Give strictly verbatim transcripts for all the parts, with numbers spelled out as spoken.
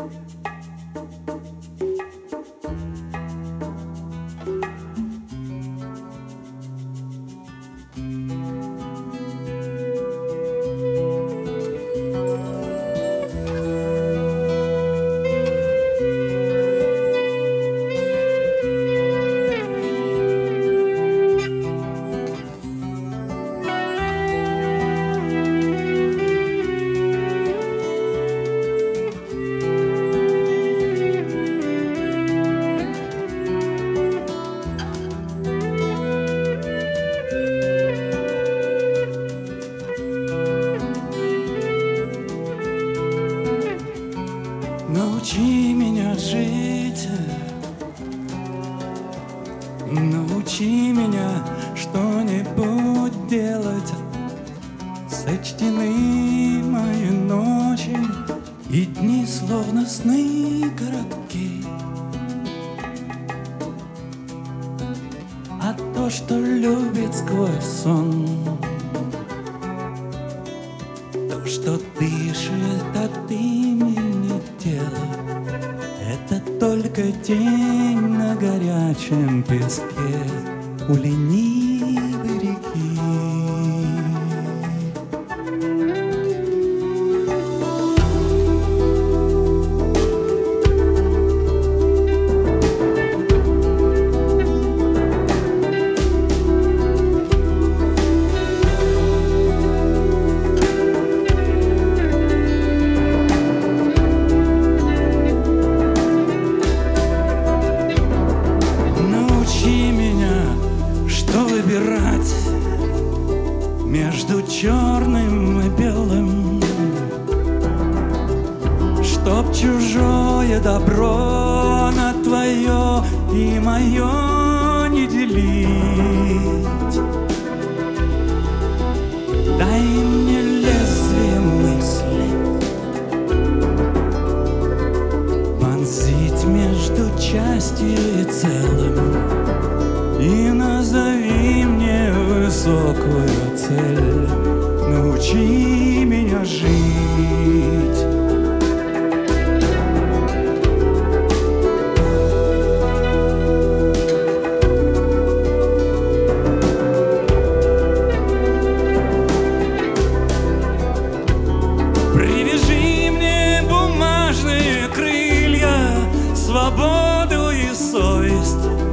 Научи меня жить, научи меня что-нибудь делать. Сочтены мои ночи и дни, словно сны коротки. А то, что любит сквозь сон, то, что дышит от имени тела, это только тень на горячем песке у ленивой реки. Выбирать между черным и белым, чтоб чужое добро на твое и мое не делить. Дай мне лезвие мысли вонзить между частью и целым, и назови мне высокую цель. Научи меня жить. Привяжи мне бумажные крылья, свободу и совесть.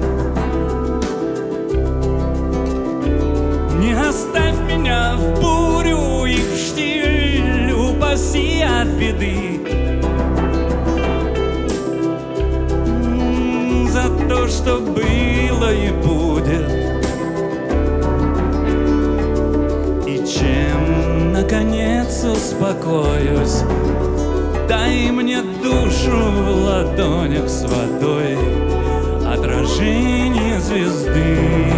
Не оставь меня в бурю и в штиль, упаси от беды. За то, что было и будет, и чем, наконец, успокоюсь, дай мне душу в ладонях с водой, отражение звезды.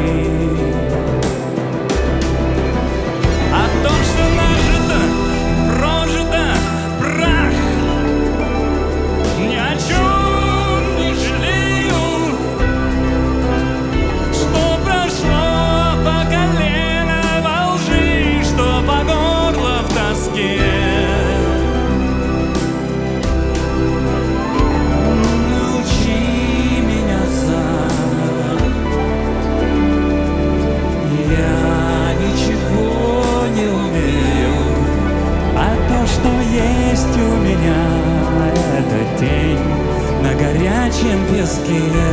О том, что нажито, прожито, прах, ни о чем не жалею, что прошло по колено во лжи, что по горло в тоске. Научи меня заново, я ничего не умею, а то, что есть у меня, это тень на горячем песке.